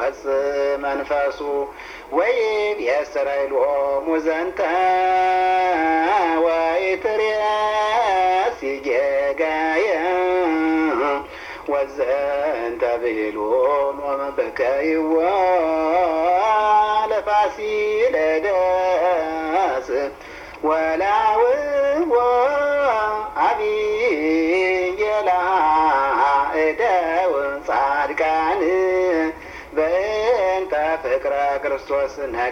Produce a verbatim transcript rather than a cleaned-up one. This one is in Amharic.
ይፈጽም መንፈሱ ወይም የእስራኤሎሙ ዘንተ ወይትሬሲ ጌጋየ ወዘንተ ብሂሎን ወመበከይዎ ለፋሲለደስ ወላውዎ አብየ ላእደው ጻድቃን በእንተ ፍቅረ ክርስቶስ